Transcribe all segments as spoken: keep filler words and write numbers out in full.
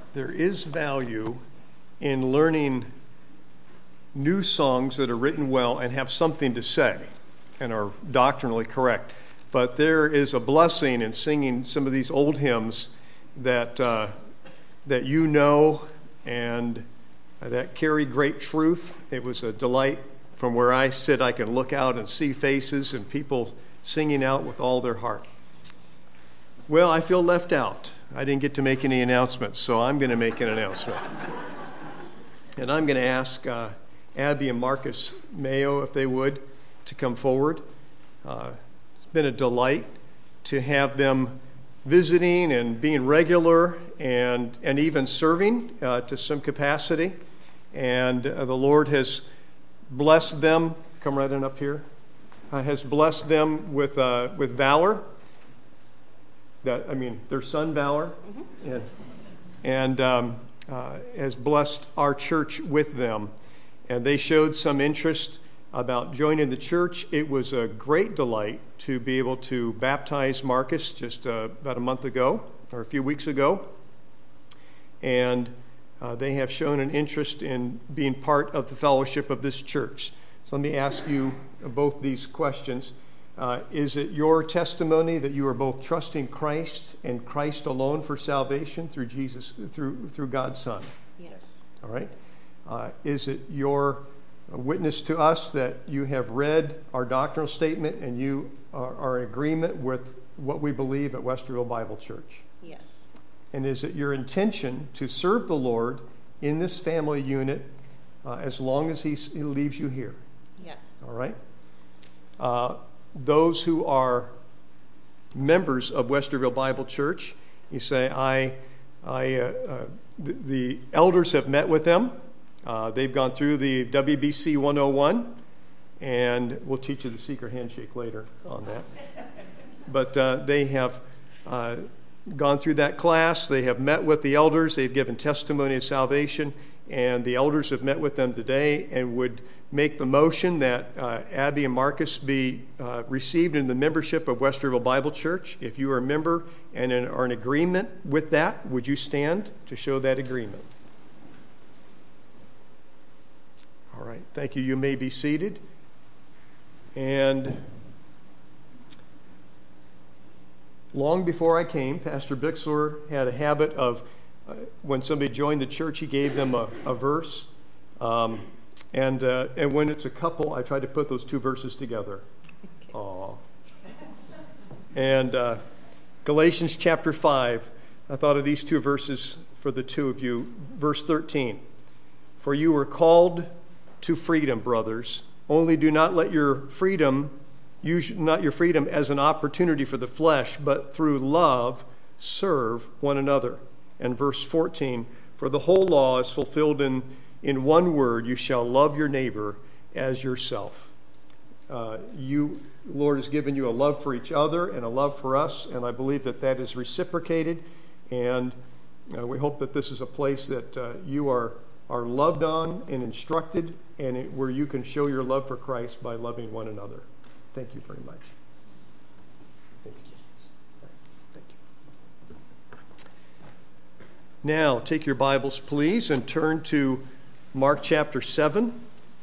there is value in learning new songs that are written well and have something to say and are doctrinally correct. But there is a blessing in singing some of these old hymns that uh, that you know and that carry great truth. It was a delight. From where I sit, I can look out and see faces and people singing out with all their heart. Well, I feel left out. I didn't get to make any announcements, so I'm going to make an announcement. And I'm going to ask uh, Abby and Marcus Mayo, if they would, to come forward. Uh, it's been a delight to have them visiting and being regular and, and even serving uh, to some capacity. And uh, the Lord has blessed them, come right on up here, uh, has blessed them with uh, with Valor. That I mean, their son Valor, mm-hmm. and and um, uh, has blessed our church with them. And they showed some interest about joining the church. It was a great delight to be able to baptize Marcus just uh, about a month ago, or a few weeks ago. And uh, they have shown an interest in being part of the fellowship of this church. So let me ask you both these questions. Uh, is it your testimony that you are both trusting Christ and Christ alone for salvation through Jesus, through through God's Son? Yes. All right. Uh, is it your witness to us that you have read our doctrinal statement and you are, are in agreement with what we believe at Westerville Bible Church? Yes. And is it your intention to serve the Lord in this family unit uh, as long as he, he leaves you here? Yes. All right. Uh, those who are members of Westerville Bible Church, you say, I, I, uh, uh, the, the elders have met with them. Uh, they've gone through the W B C one oh one, and we'll teach you the secret handshake later on that. But uh, they have uh, gone through that class. They have met with the elders. They've given testimony of salvation, and the elders have met with them today and would make the motion that uh, Abby and Marcus be uh, received in the membership of Westerville Bible Church. If you are a member and in, are in agreement with that, would you stand to show that agreement? All right, thank you. You may be seated. And long before I came, Pastor Bixler had a habit of, uh, when somebody joined the church, he gave them a, a verse. Um, and uh, and when it's a couple, I try to put those two verses together. Aw. And uh, Galatians chapter five, I thought of these two verses for the two of you. Verse thirteen, for you were called to freedom, brothers. Only do not let your freedom, use not your freedom as an opportunity for the flesh, but through love serve one another. And verse fourteen, for the whole law is fulfilled in, in one word, you shall love your neighbor as yourself. Uh, you, Lord has given you a love for each other and a love for us, and I believe that that is reciprocated. And uh, we hope that this is a place that uh, you are are loved on and instructed, and it, where you can show your love for Christ by loving one another. Thank you very much. Thank you. Thank you. Now, take your Bibles, please, and turn to Mark chapter seven.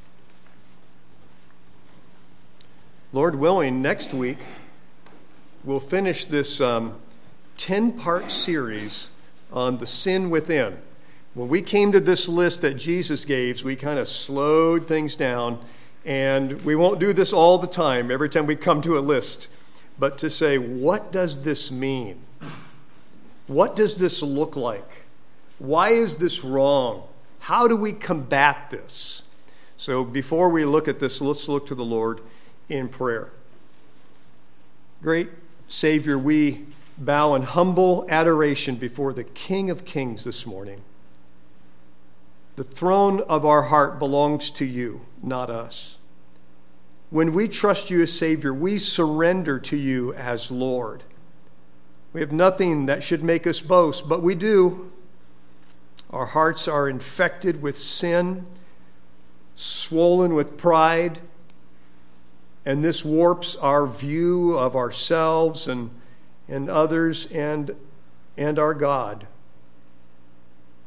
Lord willing, next week we'll finish this um, ten-part series on the sin within. When we came to this list that Jesus gave, we kind of slowed things down, and we won't do this all the time, every time we come to a list, but to say, what does this mean? What does this look like? Why is this wrong? How do we combat this? So before we look at this, let's look to the Lord in prayer. Great Savior, we bow in humble adoration before the King of Kings this morning. The throne of our heart belongs to you, not us. When we trust you as Savior, we surrender to you as Lord. We have nothing that should make us boast, but we do. Our hearts are infected with sin, swollen with pride, and this warps our view of ourselves and, and others and, and our God.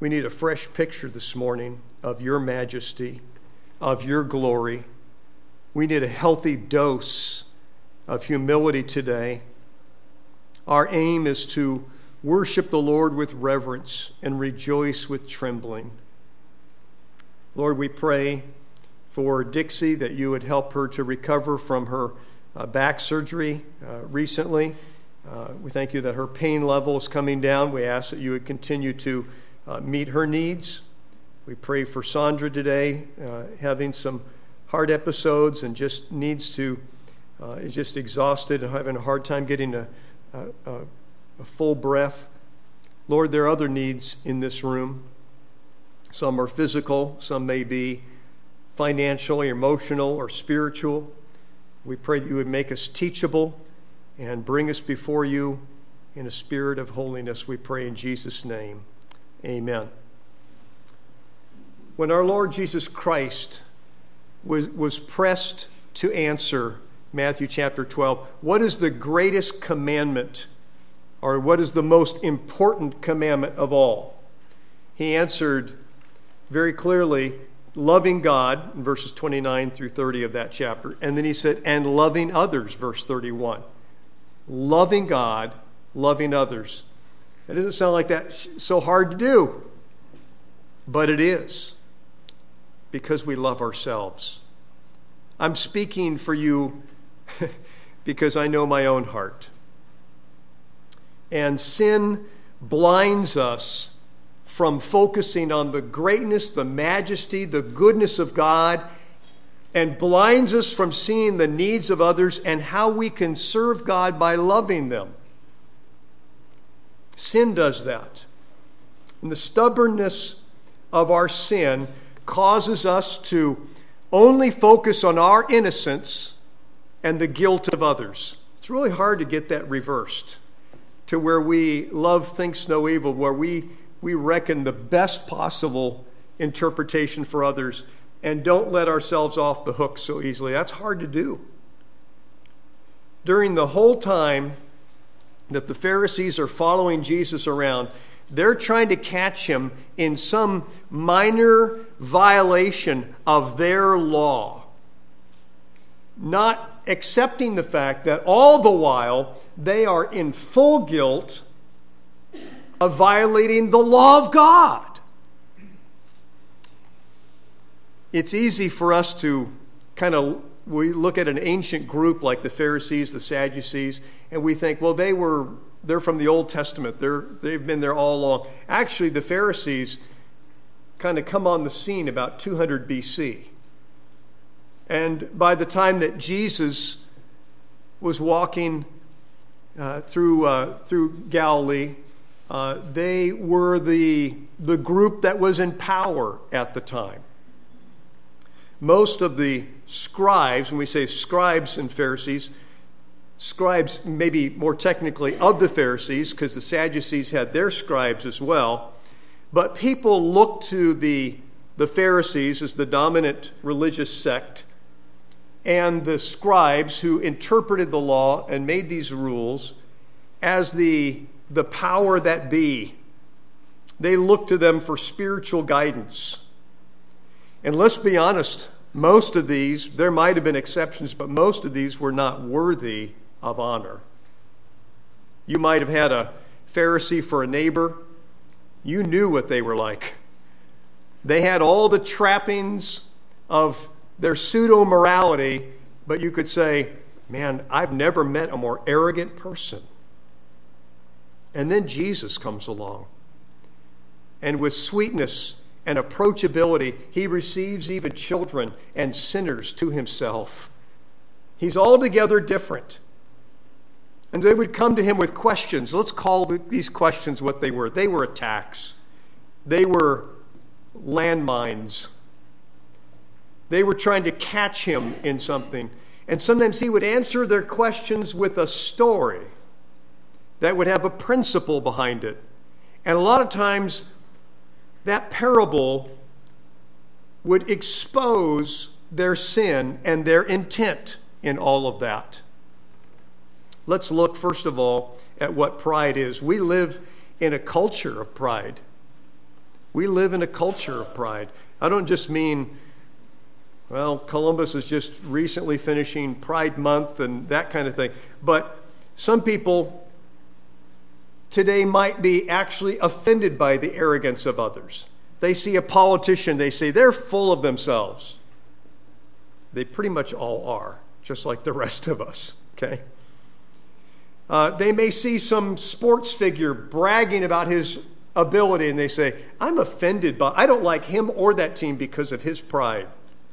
We need a fresh picture this morning of your majesty, of your glory. We need a healthy dose of humility today. Our aim is to worship the Lord with reverence and rejoice with trembling. Lord, we pray for Dixie that you would help her to recover from her uh, back surgery uh, recently. Uh, we thank you that her pain level is coming down. We ask that you would continue to uh, meet her needs. We pray for Sandra today, uh, having some heart episodes and just needs to, uh, is just exhausted and having a hard time getting a, a, a full breath. Lord, there are other needs in this room. Some are physical, some may be financial, emotional, or spiritual. We pray that you would make us teachable and bring us before you in a spirit of holiness. We pray in Jesus' name. Amen. When our Lord Jesus Christ was, was pressed to answer Matthew chapter twelve, what is the greatest commandment, or what is the most important commandment of all? He answered very clearly, loving God, in verses twenty-nine through thirty of that chapter. And then he said, and loving others, verse thirty-one. Loving God, loving others. It doesn't sound like that's so hard to do, but it is, because we love ourselves. I'm speaking for you because I know my own heart. And sin blinds us from focusing on the greatness, the majesty, the goodness of God, and blinds us from seeing the needs of others and how we can serve God by loving them. Sin does that. And the stubbornness of our sin causes us to only focus on our innocence and the guilt of others. It's really hard to get that reversed to where we love thinks no evil, where we, we reckon the best possible interpretation for others and don't let ourselves off the hook so easily. That's hard to do. During the whole time that the Pharisees are following Jesus around, they're trying to catch him in some minor violation of their law, not accepting the fact that all the while they are in full guilt of violating the law of God. It's easy for us to kind of, we look at an ancient group like the Pharisees, the Sadducees, and we think, well, they were, they're from the Old Testament. They're, they've been there all along. Actually, the Pharisees kind of come on the scene about two hundred B C. And by the time that Jesus was walking uh, through uh, through Galilee, uh, they were the the group that was in power at the time. Most of the scribes, when we say scribes and Pharisees, scribes maybe more technically of the Pharisees, because the Sadducees had their scribes as well, but people looked to the, the Pharisees as the dominant religious sect, and the scribes who interpreted the law and made these rules as the, the power that be. They looked to them for spiritual guidance. And let's be honest, most of these, there might have been exceptions, but most of these were not worthy of honor. You might have had a Pharisee for a neighbor. You knew what they were like. They had all the trappings of their pseudo-morality, but you could say, man, I've never met a more arrogant person. And then Jesus comes along. And with sweetness and approachability, he receives even children and sinners to himself. He's altogether different. And they would come to him with questions. Let's call these questions what they were. They were attacks. They were landmines. They were trying to catch him in something. And sometimes he would answer their questions with a story that would have a principle behind it. And a lot of times, that parable would expose their sin and their intent in all of that. Let's look, first of all, at what pride is. We live in a culture of pride. We live in a culture of pride. I don't just mean, well, Columbus is just recently finishing Pride Month and that kind of thing. But some people today might be actually offended by the arrogance of others. They see a politician, they say they're full of themselves. They pretty much all are, just like the rest of us, okay? Uh, they may see some sports figure bragging about his ability, and they say, I'm offended by, I don't like him or that team because of his pride.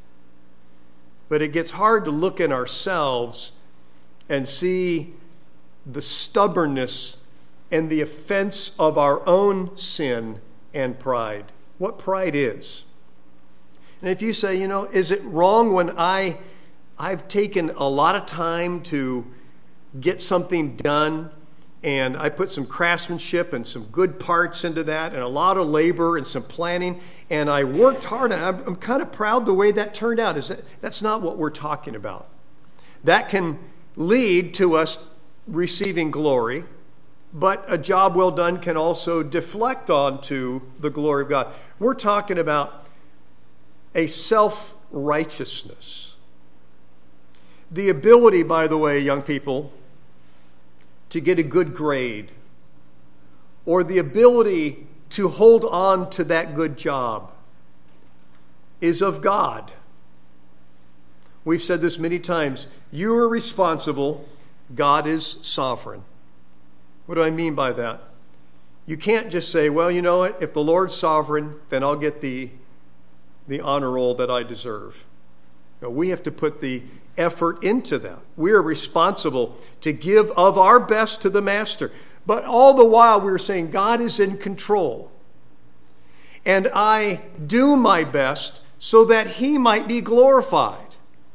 But it gets hard to look in ourselves and see the stubbornness and the offense of our own sin and pride. What pride is. And if you say, you know, is it wrong when I, I've taken a lot of time to get something done, and I put some craftsmanship and some good parts into that and a lot of labor and some planning, and I worked hard, and I'm, I'm kind of proud the way that turned out. Is that, that's not what we're talking about. That can lead to us receiving glory, but a job well done can also deflect onto the glory of God. We're talking about a self-righteousness. The ability, by the way, young people, to get a good grade, or the ability to hold on to that good job, is of God. We've said this many times. You are responsible. God is sovereign. What do I mean by that? You can't just say, well, you know what? If the Lord's sovereign, then I'll get the, the honor roll that I deserve. No, we have to put the effort into that. We are responsible to give of our best to the Master. But all the while we're saying God is in control. And I do my best so that He might be glorified.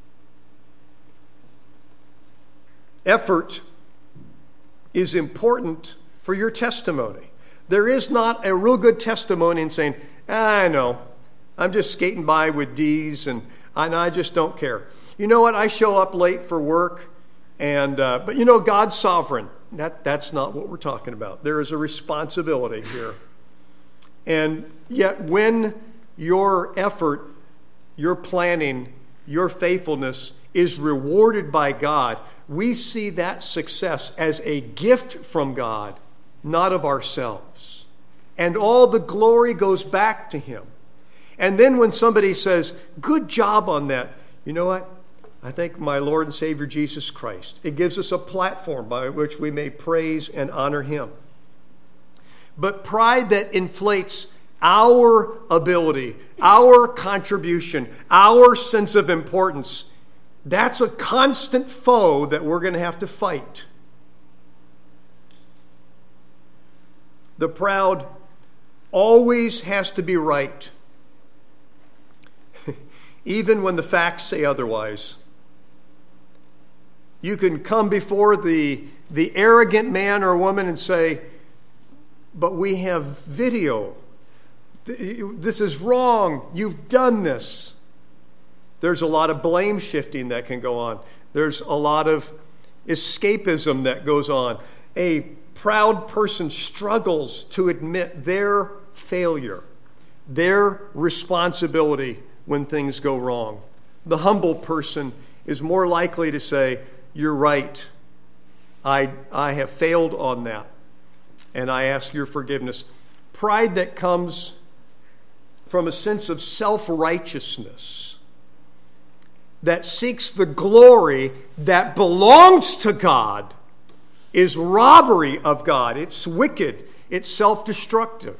Effort is important for your testimony. There is not a real good testimony in saying, ah, I know, I'm just skating by with D's and, and I just don't care. You know what? I show up late for work, and uh, but you know, God's sovereign. That, that's not what we're talking about. There is a responsibility here. And yet when your effort, your planning, your faithfulness is rewarded by God, we see that success as a gift from God, not of ourselves. And all the glory goes back to Him. And then when somebody says, good job on that, you know what? I thank my Lord and Savior Jesus Christ. It gives us a platform by which we may praise and honor Him. But pride that inflates our ability, our contribution, our sense of importance, that's a constant foe that we're going to have to fight. The proud always has to be right, even when the facts say otherwise. You can come before the, the arrogant man or woman and say, but we have video. This is wrong. You've done this. There's a lot of blame shifting that can go on. There's a lot of escapism that goes on. A proud person struggles to admit their failure, their responsibility when things go wrong. The humble person is more likely to say, you're right. I, I have failed on that, and I ask your forgiveness. Pride that comes from a sense of self-righteousness that seeks the glory that belongs to God is robbery of God. It's wicked. It's self-destructive.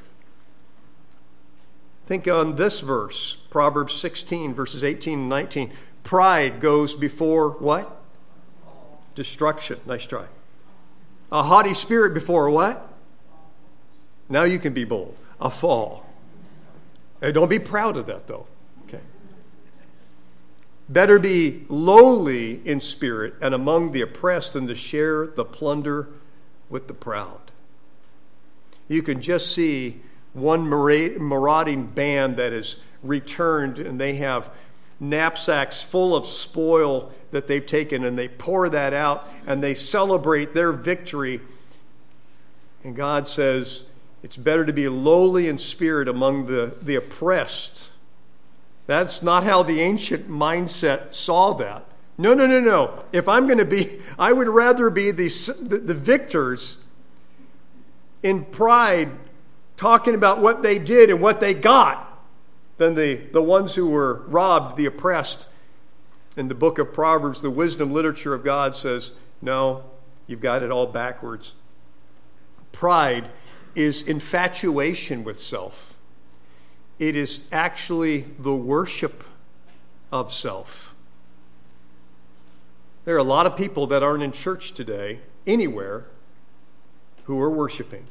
Think on this verse, Proverbs sixteen, verses eighteen and nineteen. Pride goes before what? Destruction. Nice try. A haughty spirit before what? Now you can be bold. A fall. Hey, don't be proud of that, though. Okay. Better be lowly in spirit and among the oppressed than to share the plunder with the proud. You can just see one marauding band that is returned, and they have knapsacks full of spoil that they've taken, and they pour that out, and they celebrate their victory. And God says, It's better to be lowly in spirit among the, the oppressed. That's not how the ancient mindset saw that. No, no, no, no. If I'm going to be, I would rather be the, the, the victors in pride, talking about what they did and what they got, than the, the ones who were robbed, the oppressed. In the book of Proverbs, the wisdom literature of God says, no, you've got it all backwards. Pride is infatuation with self. It is actually the worship of self. There are a lot of people that aren't in church today, anywhere, who are worshiping.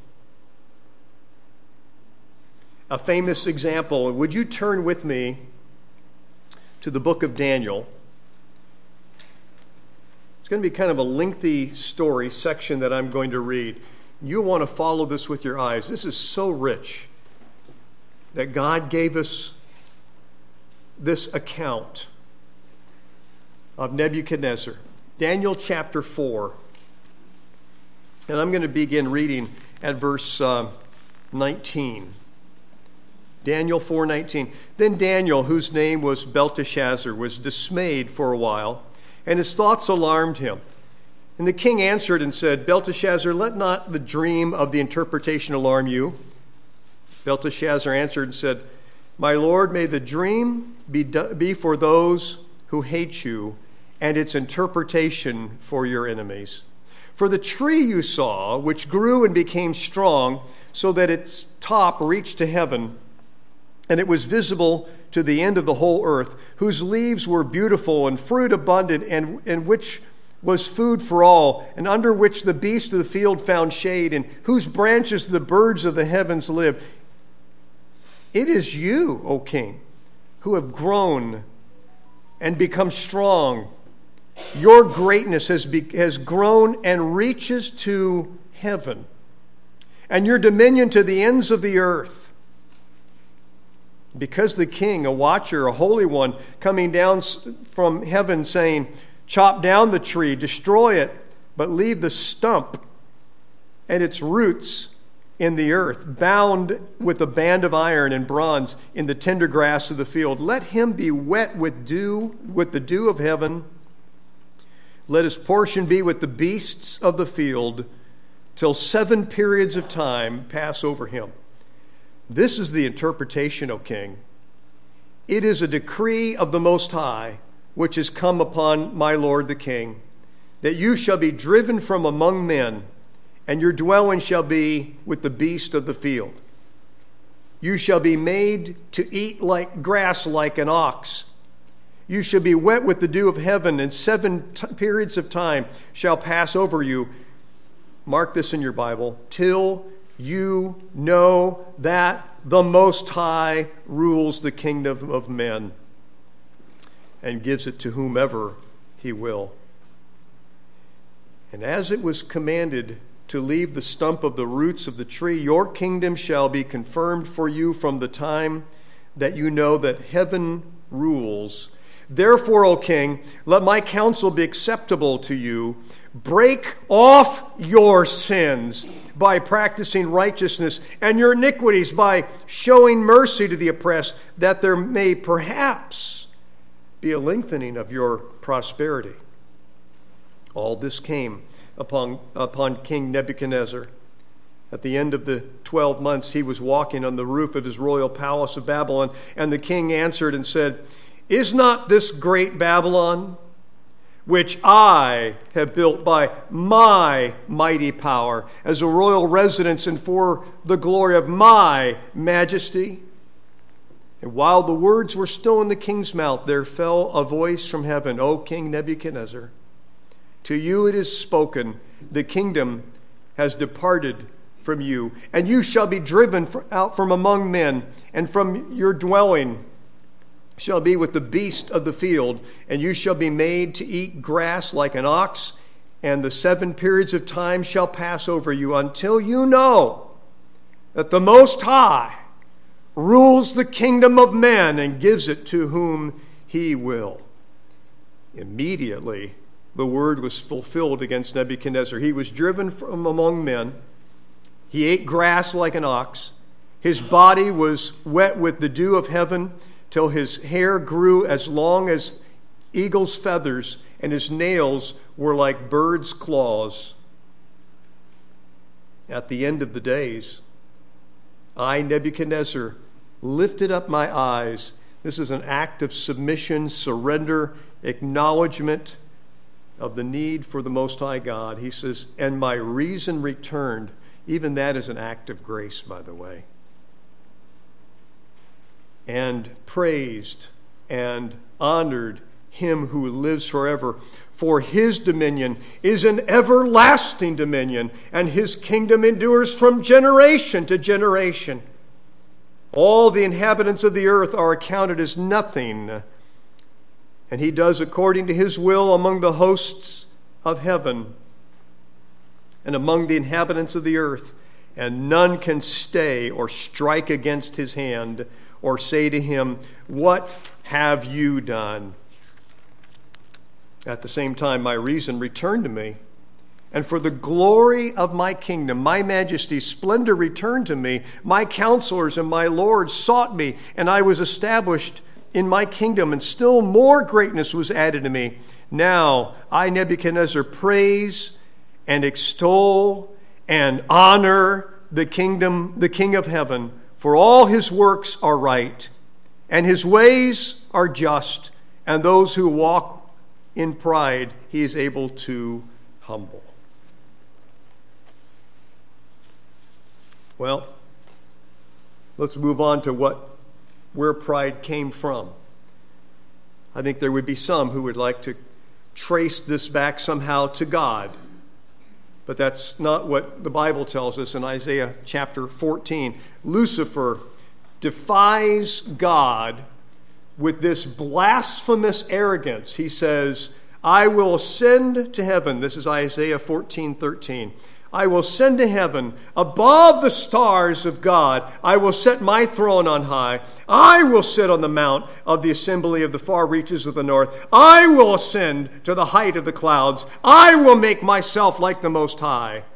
A famous example, would you turn with me to the book of Daniel? It's going to be kind of a lengthy story section that I'm going to read. You'll want to follow this with your eyes. This is so rich that God gave us this account of Nebuchadnezzar. Daniel chapter four. And I'm going to begin reading at verse uh, nineteen. Daniel four nineteen. Then Daniel, whose name was Belteshazzar, was dismayed for a while, and his thoughts alarmed him. And the king answered and said, Belteshazzar, let not the dream of the interpretation alarm you. Belteshazzar answered and said, My lord, may the dream be, do- be for those who hate you, and its interpretation for your enemies. For the tree you saw, which grew and became strong, so that its top reached to heaven, and it was visible to the end of the whole earth, whose leaves were beautiful and fruit abundant, and, and which was food for all, and under which the beasts of the field found shade, and whose branches the birds of the heavens lived. It is you, O king, who have grown and become strong. Your greatness has, be, has grown and reaches to heaven, and your dominion to the ends of the earth. Because the king, a watcher, a holy one, coming down from heaven, saying, Chop down the tree, destroy it, but leave the stump and its roots in the earth, bound with a band of iron and bronze in the tender grass of the field. Let him be wet with dew, with the dew of heaven. Let his portion be with the beasts of the field, till seven periods of time pass over him. This is the interpretation, O king. It is a decree of the Most High, which has come upon my lord the king, that you shall be driven from among men, and your dwelling shall be with the beast of the field. You shall be made to eat like grass like an ox. You shall be wet with the dew of heaven, and seven t- periods of time shall pass over you. Mark this in your Bible. Till you know that the Most High rules the kingdom of men and gives it to whomever he will. And as it was commanded to leave the stump of the roots of the tree, your kingdom shall be confirmed for you from the time that you know that heaven rules. Therefore, O king, let my counsel be acceptable to you. Break off your sins by practicing righteousness, and your iniquities by showing mercy to the oppressed, that there may perhaps be a lengthening of your prosperity. All this came upon, upon King Nebuchadnezzar. At the end of the twelve months, he was walking on the roof of his royal palace of Babylon, and the king answered and said, Is not this great Babylon, which I have built by my mighty power, as a royal residence and for the glory of my majesty? And while the words were still in the king's mouth, there fell a voice from heaven, O King Nebuchadnezzar, to you it is spoken, the kingdom has departed from you, and you shall be driven out from among men, and from your dwelling shall be with the beast of the field, and you shall be made to eat grass like an ox, and the seven periods of time shall pass over you until you know that the Most High rules the kingdom of men and gives it to whom he will. Immediately the word was fulfilled against Nebuchadnezzar. He was driven from among men. He ate grass like an ox. His body was wet with the dew of heaven till his hair grew as long as eagle's feathers, and his nails were like birds' claws. At the end of the days, I, Nebuchadnezzar, lifted up my eyes. This is an act of submission, surrender, acknowledgement of the need for the Most High God. He says, and my reason returned. Even that is an act of grace, by the way. And praised and honored him who lives forever. For his dominion is an everlasting dominion, and his kingdom endures from generation to generation. All the inhabitants of the earth are accounted as nothing, and he does according to his will among the hosts of heaven and among the inhabitants of the earth, and none can stay or strike against his hand or say to him, what have you done? At the same time, my reason returned to me, and for the glory of my kingdom, my majesty's splendor returned to me. My counselors and my lords sought me, and I was established in my kingdom, and still more greatness was added to me. Now I, Nebuchadnezzar, praise and extol and honor the kingdom, the King of heaven, for all his works are right, and his ways are just, and those who walk in pride he is able to humble. Well, let's move on to what where pride came from. I think there would be some who would like to trace this back somehow to God. But that's not what the Bible tells us in Isaiah chapter fourteen. Lucifer defies God with this blasphemous arrogance. He says, I will ascend to heaven. This is Isaiah fourteen thirteen. I will ascend to heaven above the stars of God. I will set my throne on high. I will sit on the mount of the assembly of the far reaches of the north. I will ascend to the height of the clouds. I will make myself like the Most High.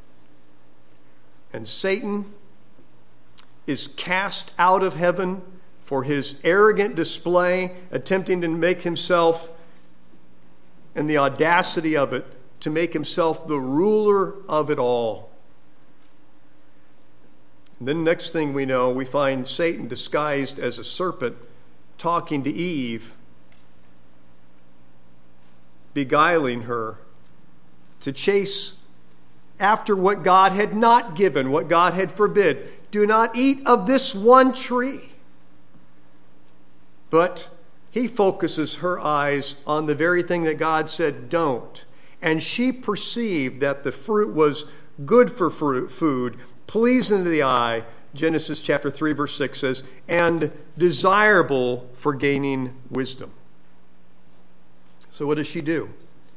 And Satan is cast out of heaven for his arrogant display, attempting to make himself, and the audacity of it, to make himself the ruler of it all. And then next thing we know, we find Satan disguised as a serpent talking to Eve, beguiling her to chase after what God had not given, what God had forbid. Do not eat of this one tree. But he focuses her eyes on the very thing that God said don't. And she perceived that the fruit was good for fruit, food, pleasing to the eye, Genesis chapter three, verse six says, and desirable for gaining wisdom. So what does she do?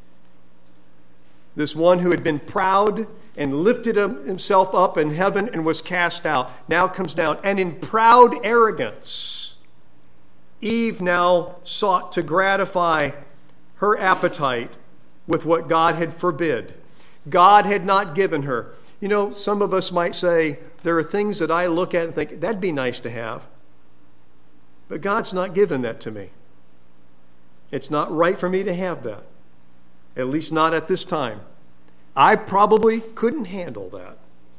This one who had been proud and lifted himself up in heaven and was cast out now comes down, and in proud arrogance, Eve now sought to gratify her appetite with what God had forbid. God had not given her. You know, some of us might say, there are things that I look at and think, that'd be nice to have. But God's not given that to me. It's not right for me to have that. At least not at this time. I probably couldn't handle that.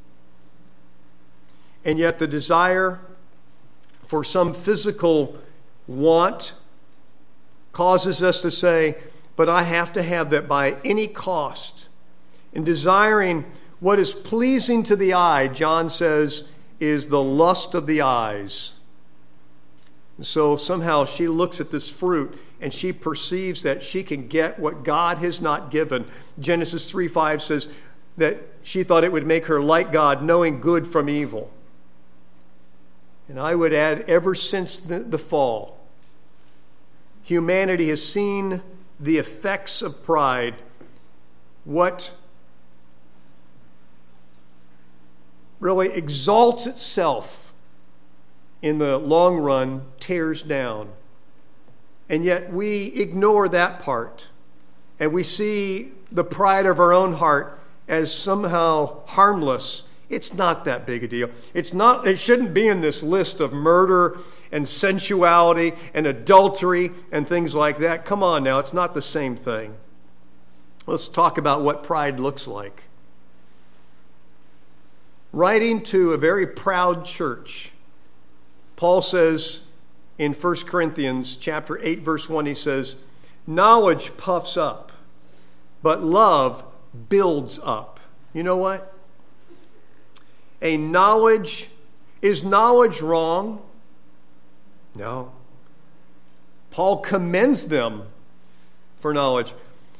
And yet the desire for some physical want causes us to say, but I have to have that by any cost. In desiring what is pleasing to the eye, John says, is the lust of the eyes. And so somehow she looks at this fruit and she perceives that she can get what God has not given. Genesis three five says that she thought it would make her like God, knowing good from evil. And I would add, ever since the, the fall, humanity has seen the effects of pride, what really exalts itself in the long run tears down. And yet we ignore that part, and we see the pride of our own heart as somehow harmless It's not that big a deal. It's not, it shouldn't be in this list of murder and sensuality and adultery and things like that. Come on now, it's not the same thing. Let's talk about what pride looks like. Writing to a very proud church, Paul says in First Corinthians chapter eight, verse one, he says, knowledge puffs up, but love builds up. You know what? A knowledge, is knowledge wrong? No. Paul commends them for knowledge.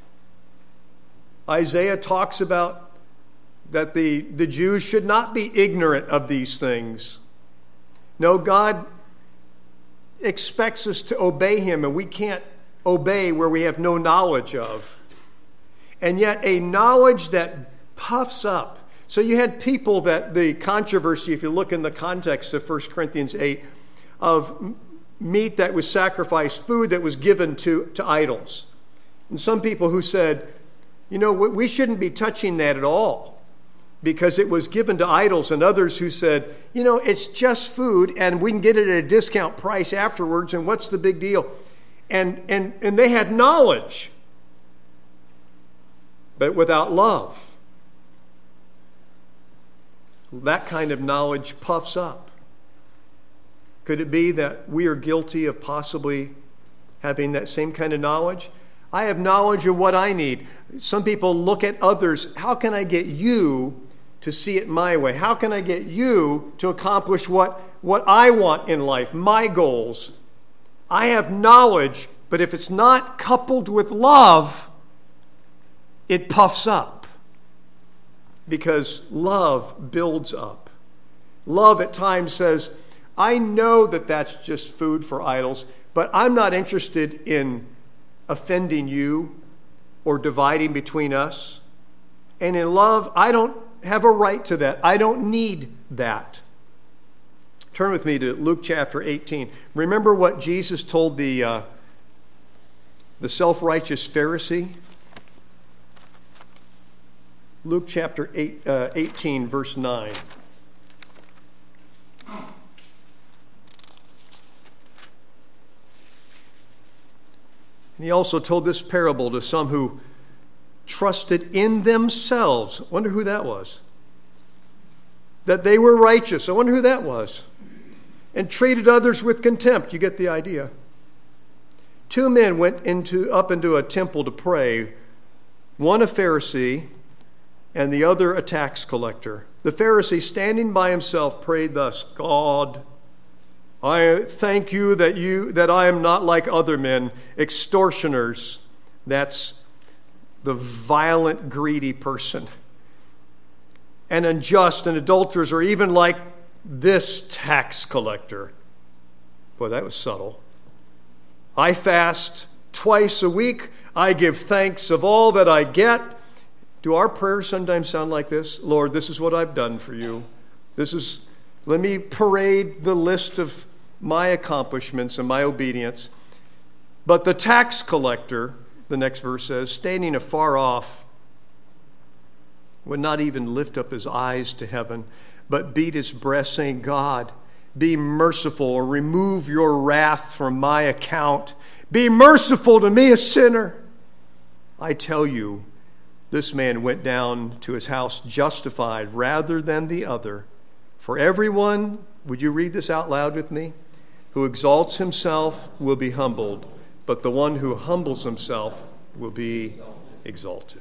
Isaiah talks about that the, the Jews should not be ignorant of these things. No, God expects us to obey him, and we can't obey where we have no knowledge of. And yet a knowledge that puffs up. So you had people that the controversy, if you look in the context of First Corinthians eight, of meat that was sacrificed, food that was given to, to idols. And some people who said, you know, we shouldn't be touching that at all because it was given to idols, and others who said, you know, it's just food and we can get it at a discount price afterwards, and what's the big deal? And and and they had knowledge, but without love. That kind of knowledge puffs up. Could it be that we are guilty of possibly having that same kind of knowledge? I have knowledge of what I need. Some people look at others. How can I get you to see it my way? How can I get you to accomplish what, what I want in life, my goals? I have knowledge, but if it's not coupled with love, it puffs up. Because love builds up. Love at times says, I know that that's just food for idols, but I'm not interested in offending you or dividing between us. And in love, I don't have a right to that. I don't need that. Turn with me to Luke chapter eighteen. Remember what Jesus told the, uh, the self-righteous Pharisee? Luke chapter eight, uh, eighteen, verse nine. And he also told this parable to some who trusted in themselves. I wonder who that was. That they were righteous. I wonder who that was. And treated others with contempt. You get the idea. Two men went into up into a temple to pray. One a Pharisee and the other a tax collector. The Pharisee, standing by himself, prayed thus, God, I thank you that you that I am not like other men, extortioners. That's the violent, greedy person. And unjust and adulterers, or even like this tax collector. Boy, that was subtle. I fast twice a week. I give thanks of all that I get. Do our prayers sometimes sound like this? Lord, this is what I've done for you. This is, let me parade the list of my accomplishments and my obedience. But the tax collector, the next verse says, standing afar off, would not even lift up his eyes to heaven, but beat his breast, saying, God, be merciful, or remove your wrath from my account. Be merciful to me, a sinner. I tell you, this man went down to his house justified rather than the other. For everyone, would you read this out loud with me? Who exalts himself will be humbled, but the one who humbles himself will be exalted.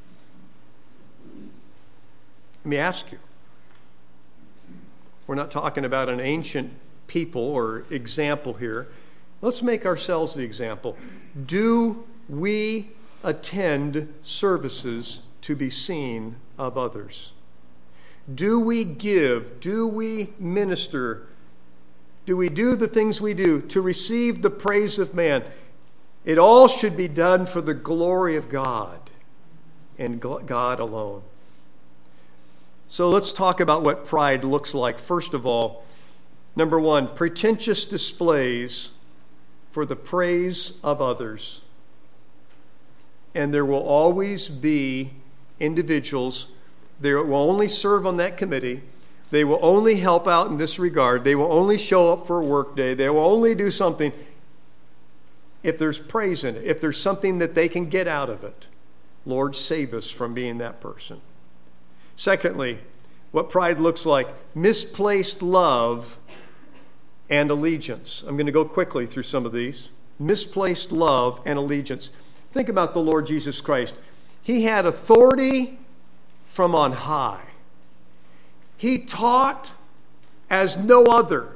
Let me ask you. We're not talking about an ancient people or example here. Let's make ourselves the example. Do we attend services to be seen of others? Do we give? Do we minister? Do we do the things we do to receive the praise of man? It all should be done for the glory of God and God alone. So let's talk about what pride looks like. First of all, number one, pretentious displays for the praise of others. And there will always be individuals They will only serve on that committee. They will only help out in this regard. They will only show up for a work day. They will only do something if there's praise in it, if there's something that they can get out of it. Lord, save us from being that person. Secondly, what pride looks like: misplaced love and allegiance. I'm going to go quickly through some of these. Misplaced love and allegiance. Think about the Lord Jesus Christ. He had authority from on high. He taught as no other.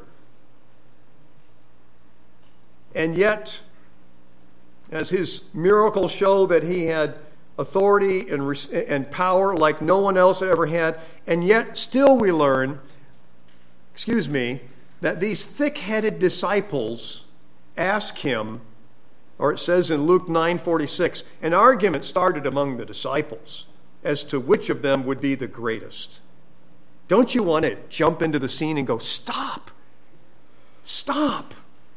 And yet, as his miracles show that he had authority and, and power like no one else ever had, and yet still we learn, excuse me, that these thick-headed disciples ask him, or it says in Luke nine forty-six, an argument started among the disciples as to which of them would be the greatest. Don't you want to jump into the scene and go, stop, stop?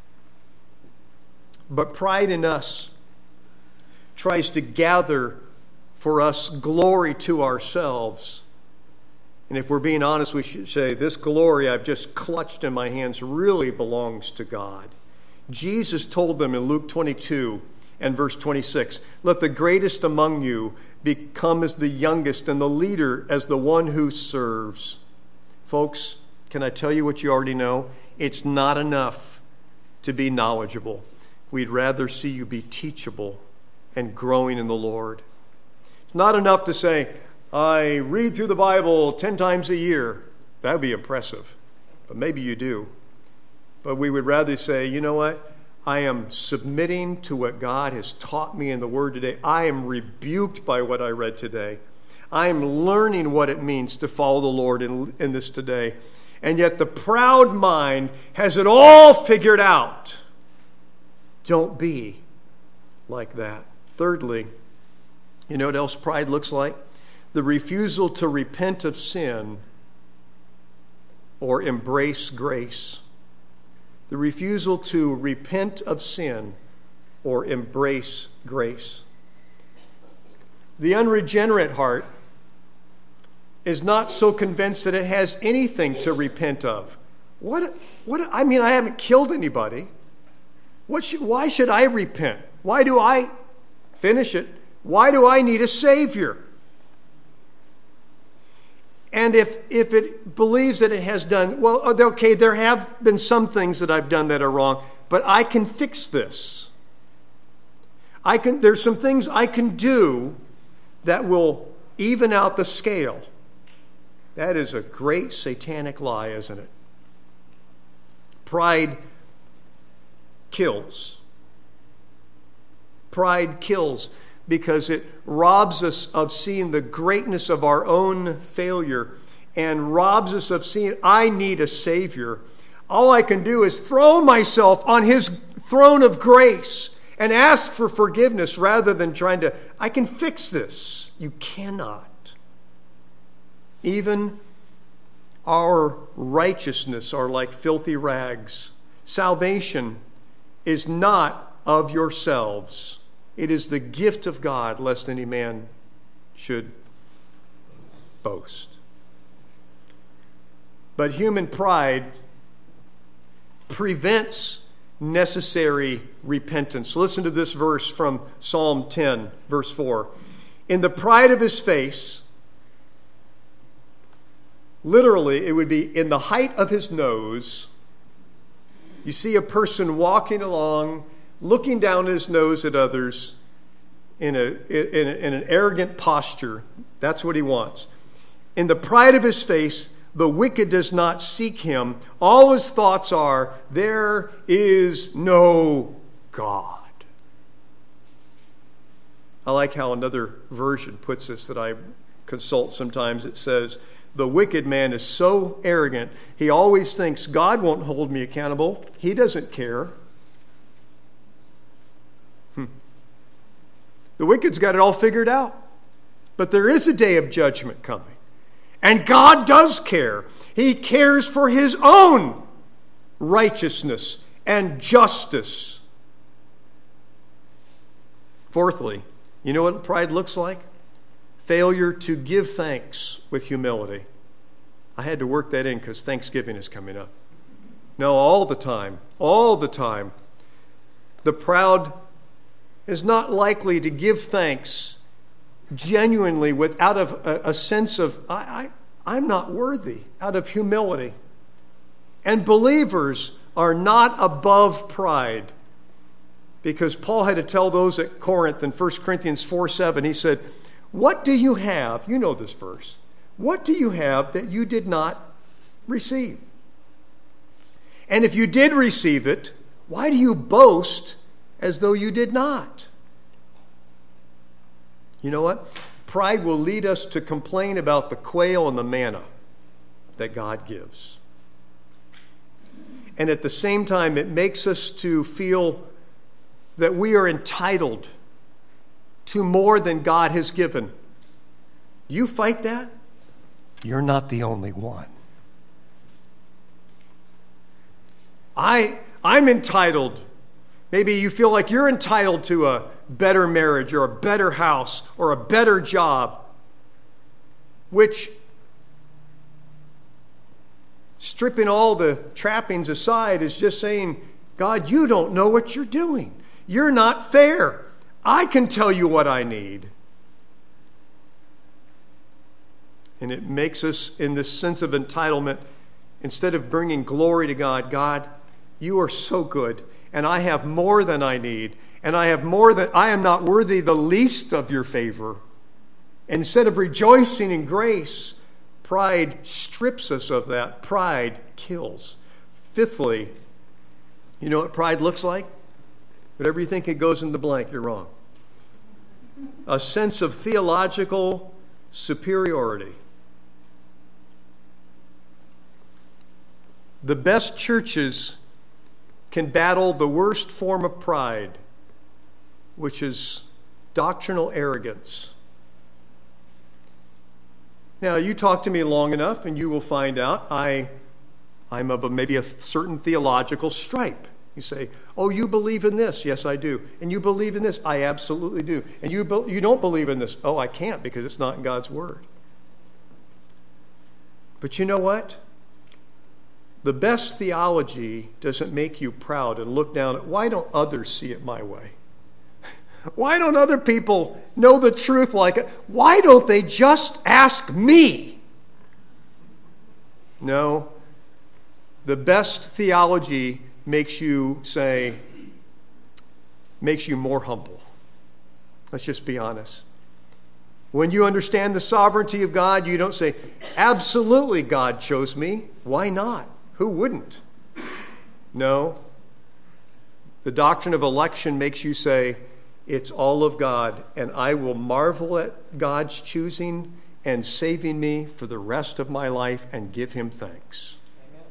But pride in us tries to gather for us glory to ourselves. And if we're being honest, we should say, this glory I've just clutched in my hands really belongs to God. Jesus told them in Luke twenty-two and verse twenty-six, let the greatest among you become as the youngest, and the leader as the one who serves. Folks, can I tell you what you already know? It's not enough to be knowledgeable. We'd rather see you be teachable and growing in the Lord. It's not enough to say, I read through the Bible ten times a year. That would be impressive, but maybe you do. But we would rather say, you know what? I am submitting to what God has taught me in the Word today. I am rebuked by what I read today. I am learning what it means to follow the Lord in, in this today. And yet the proud mind has it all figured out. Don't be like that. Thirdly, you know what else pride looks like? The refusal to repent of sin or embrace grace. The refusal to repent of sin or embrace grace. The unregenerate heart is not so convinced that it has anything to repent of. What? What? I mean, I haven't killed anybody. What should, why should I repent? Why do I finish it? Why do I need a Savior? And if, if it believes that it has done, well, okay, there have been some things that I've done that are wrong, but I can fix this. I can. There's some things I can do that will even out the scale. That is a great satanic lie, isn't it? Pride kills. Pride kills because it robs us of seeing the greatness of our own failure and robs us of seeing, I need a Savior. All I can do is throw myself on His throne of grace and ask for forgiveness rather than trying to, I can fix this. You cannot. Even our righteousness are like filthy rags. Salvation is not of yourselves. It is the gift of God, lest any man should boast. But human pride prevents necessary repentance. Listen to this verse from Psalm ten, verse four. In the pride of his face, literally it would be in the height of his nose, you see a person walking along, looking down his nose at others in, a, in, a, in an arrogant posture. That's what he wants. In the pride of his face, the wicked does not seek him. All his thoughts are, there is no God. I like how another version puts this that I consult sometimes. It says, the wicked man is so arrogant, he always thinks God won't hold me accountable. He doesn't care. Hmm. The wicked's got it all figured out. But there is a day of judgment coming. And God does care. He cares for His own righteousness and justice. Fourthly, you know what pride looks like? failure to give thanks with humility. I had to work that in because Thanksgiving is coming up. No, all the time, all the time. The proud is not likely to give thanks genuinely without a, a sense of, I, I, I'm not worthy, out of humility. And believers are not above pride. Because Paul had to tell those at Corinth in First Corinthians four seven, he said, what do you have? You know this verse. What do you have that you did not receive? And if you did receive it, why do you boast as though you did not? You know what? Pride will lead us to complain about the quail and the manna that God gives. And at the same time, it makes us to feel that we are entitled to more than God has given. You fight that? You're not the only one. I, I'm entitled. Maybe you feel like you're entitled to a better marriage or a better house or a better job, which, stripping all the trappings aside, is just saying, God, you don't know what you're doing. You're not fair. I can tell you what I need. And it makes us, in this sense of entitlement, instead of bringing glory to God, God, you are so good, and I have more than I need, and I have more than, I am not worthy the least of your favor. Instead of rejoicing in grace, pride strips us of that. Pride kills. Fifthly, you know what pride looks like? Whatever you think it goes in the blank, you're wrong. A sense of theological superiority. The best churches can battle the worst form of pride, which is doctrinal arrogance. Now, you talk to me long enough and you will find out I, I'm of a, maybe a certain theological stripe. You say, oh, you believe in this? Yes, I do. And you believe in this? I absolutely do. And you, be- you don't believe in this? Oh, I can't because it's not in God's Word. But you know what? The best theology doesn't make you proud and look down at, why don't others see it my way? Why don't other people know the truth like it? Why don't they just ask me? No. The best theology makes you say, makes you more humble. Let's just be honest. When you understand the sovereignty of God, you don't say, absolutely God chose me. Why not? Who wouldn't? No. The doctrine of election makes you say, it's all of God, and I will marvel at God's choosing and saving me for the rest of my life and give him thanks. Amen.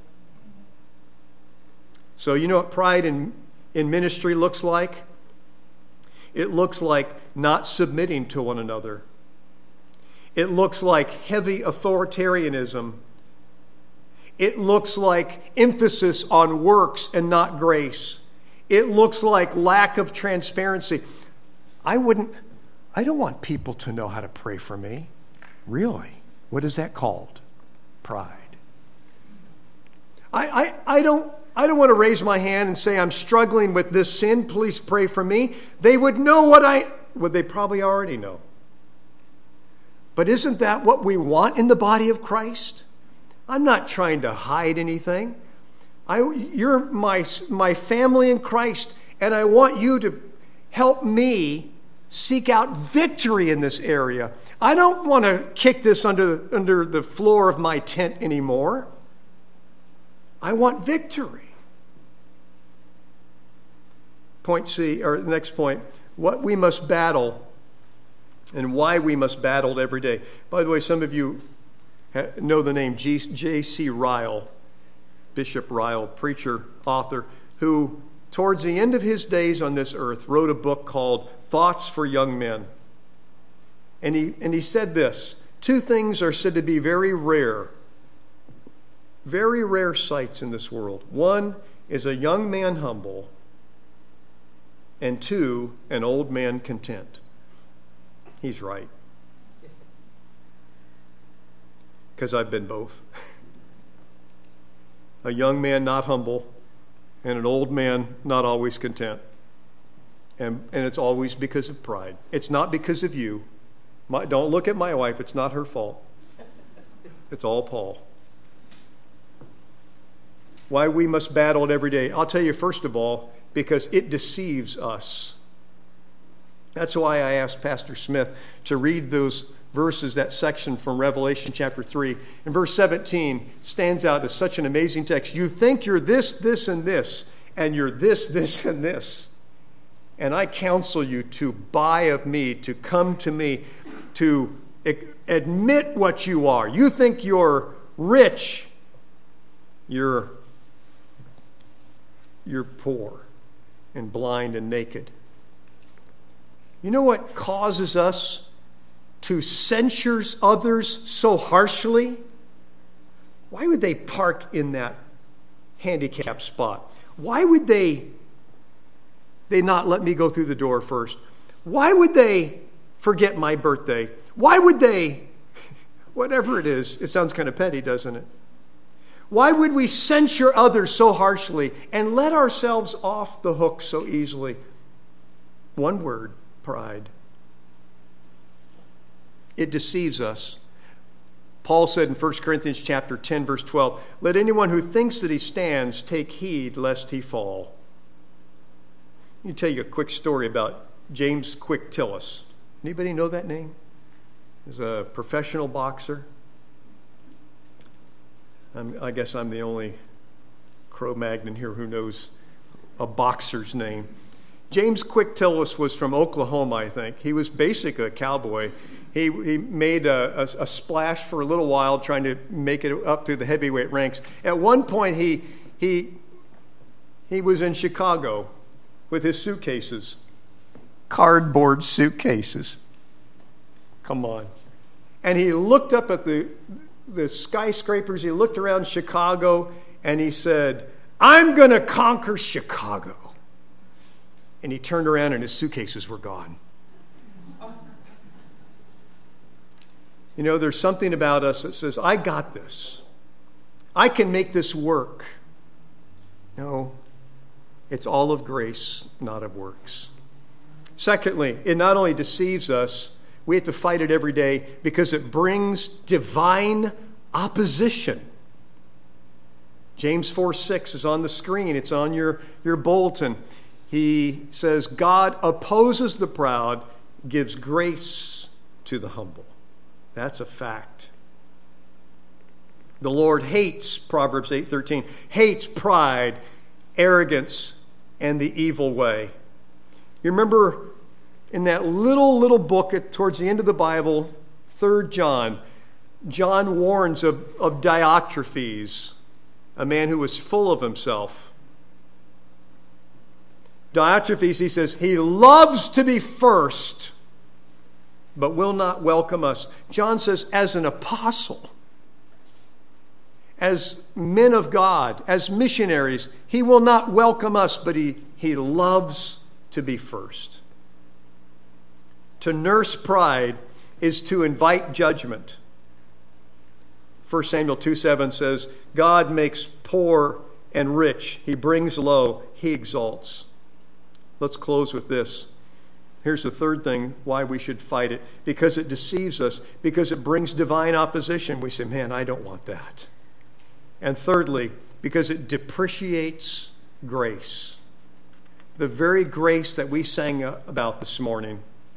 So you know what pride in, in ministry looks like? It looks like not submitting to one another. It looks like heavy authoritarianism. It looks like emphasis on works and not grace. It looks like lack of transparency. I wouldn't, I don't want people to know how to pray for me. Really? What is that called? Pride. I, I, I don't, I don't want to raise my hand and say, I'm struggling with this sin. Please pray for me. They would know what I, would they probably already know. But isn't that what we want in the body of Christ? I'm not trying to hide anything. I, you're my, my family in Christ, and I want you to help me seek out victory in this area. I don't want to kick this under, under the floor of my tent anymore. I want victory. Point C, or the next point, what we must battle and why we must battle it every day. By the way, some of you know the name J C Ryle, Bishop Ryle, preacher, author, who towards the end of his days on this earth wrote a book called Thoughts for Young Men. And he, and he said this, two things are said to be very rare, very rare sights in this world. One is a young man humble, and two, an old man content. He's right. because I've been both. A young man not humble, and an old man not always content. And, and it's always because of pride. It's not because of you. My, don't look at my wife. It's not her fault. It's all Paul. Why we must battle it every day. I'll tell you, first of all, because it deceives us. That's why I asked Pastor Smith to read those verses, that section from Revelation chapter three. And verse seventeen stands out as such an amazing text. You think you're this, this, and this, and you're this, this, and this. And I counsel you to buy of me, to come to me, to admit what you are. You think you're rich. You're, you're poor and blind and naked. You know what causes us to censure others so harshly? Why would they park in that handicapped spot? Why would they, they not let me go through the door first? Why would they forget my birthday? Why would they, whatever it is, it sounds kind of petty, doesn't it? Why would we censure others so harshly and let ourselves off the hook so easily? One word, pride. It deceives us. Paul said in First Corinthians chapter ten, verse twelve, let anyone who thinks that he stands take heed lest he fall. Let me tell you a quick story about James Quick Tillis. Anybody know that name? He's a professional boxer. I'm, I guess I'm the only Cro-Magnon here who knows a boxer's name. James Quick Tillis was from Oklahoma, I think. He was basically a cowboy. He he made a, a, a splash for a little while trying to make it up through the heavyweight ranks. At one point, he he he was in Chicago with his suitcases. Cardboard suitcases. Come on. And he looked up at the, the skyscrapers. He looked around Chicago, and he said, I'm going to conquer Chicago. And he turned around, and his suitcases were gone. You know, there's something about us that says, I got this. I can make this work. No, it's all of grace, not of works. Secondly, it not only deceives us, we have to fight it every day because it brings divine opposition. James four six is on the screen. It's on your, your bulletin. He says, God opposes the proud, gives grace to the humble. That's a fact. The Lord hates, Proverbs eight thirteen, hates pride, arrogance, and the evil way. You remember in that little, little book at, towards the end of the Bible, Third John, John warns of, of Diotrephes, a man who was full of himself. Diotrephes, he says, he loves to be first, but will not welcome us. John says, as an apostle, as men of God, as missionaries, he will not welcome us, but he, he loves to be first. To nurse pride is to invite judgment. First Samuel two seven says, God makes poor and rich. He brings low. He exalts. Let's close with this. Here's the third thing why we should fight it. Because it deceives us. Because it brings divine opposition. We say, man, I don't want that. And thirdly, because it depreciates grace. The very grace that we sang about this morning.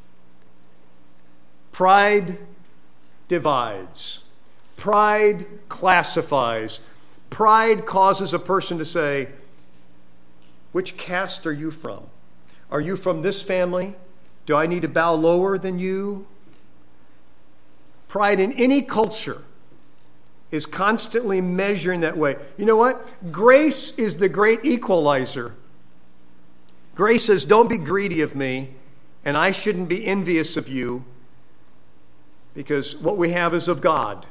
Pride divides. Pride classifies. Pride causes a person to say, which caste are you from? Are you from this family? Do I need to bow lower than you? Pride in any culture is constantly measuring that way. You know what? Grace is the great equalizer. Grace says, don't be greedy of me, and I shouldn't be envious of you, because what we have is of God.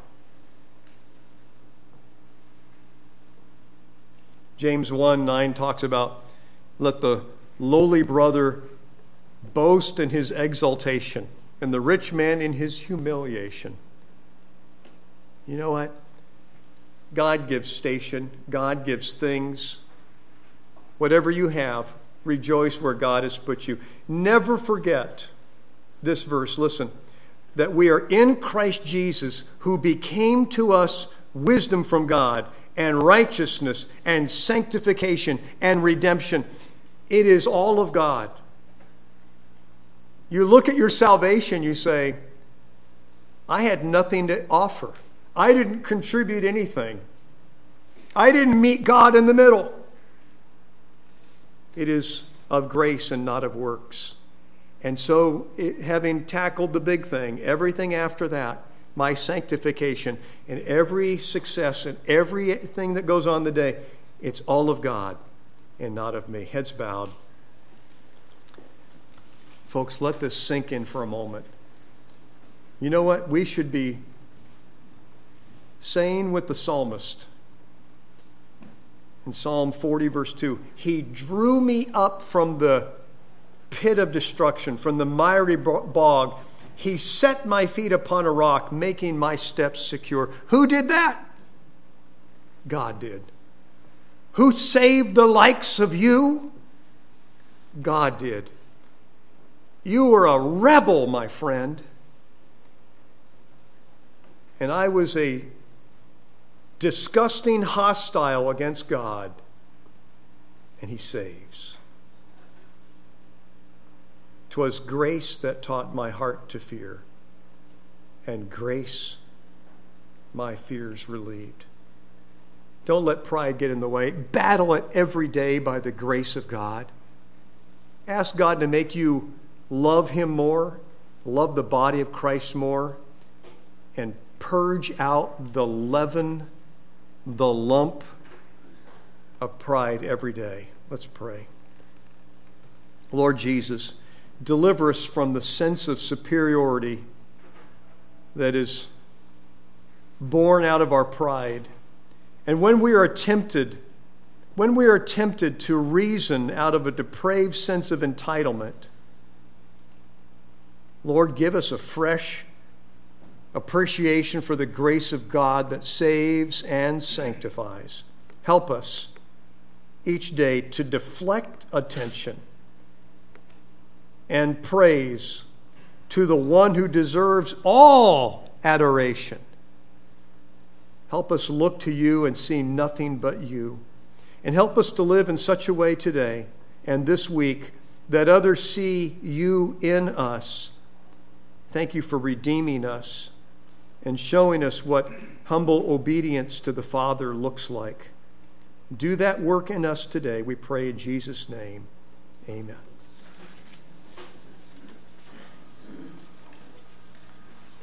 James one nine talks about, let the lowly brother boast in his exaltation, and the rich man in his humiliation. You know what? God gives station. God gives things. Whatever you have, rejoice where God has put you. Never forget this verse. Listen, that we are in Christ Jesus, who became to us wisdom from God and righteousness and sanctification and redemption. It is all of God. You look at your salvation, you say, I had nothing to offer. I didn't contribute anything. I didn't meet God in the middle. It is of grace and not of works. And so, it, having tackled the big thing, everything after that, my sanctification and every success and everything that goes on the day, it's all of God and not of me. Heads bowed. Folks, let this sink in for a moment. You know what? We should be saying with the psalmist in Psalm forty, verse two, He drew me up from the pit of destruction, from the miry bog. He set my feet upon a rock, making my steps secure. Who did that? God did. Who saved the likes of you? God did. You were a rebel, my friend. And I was a disgusting hostile against God. And He saves. 'Twas grace that taught my heart to fear, and grace my fears relieved. Don't let pride get in the way. Battle it every day by the grace of God. Ask God to make you love Him more, love the body of Christ more, and purge out the leaven, the lump of pride every day. Let's pray. Lord Jesus, deliver us from the sense of superiority that is born out of our pride. And when we are tempted, when we are tempted to reason out of a depraved sense of entitlement, Lord, give us a fresh appreciation for the grace of God that saves and sanctifies. Help us each day to deflect attention and praise to the one who deserves all adoration. Help us look to you and see nothing but you. And help us to live in such a way today and this week that others see you in us. Thank you for redeeming us and showing us what humble obedience to the Father looks like. Do that work in us today, we pray in Jesus' name. Amen.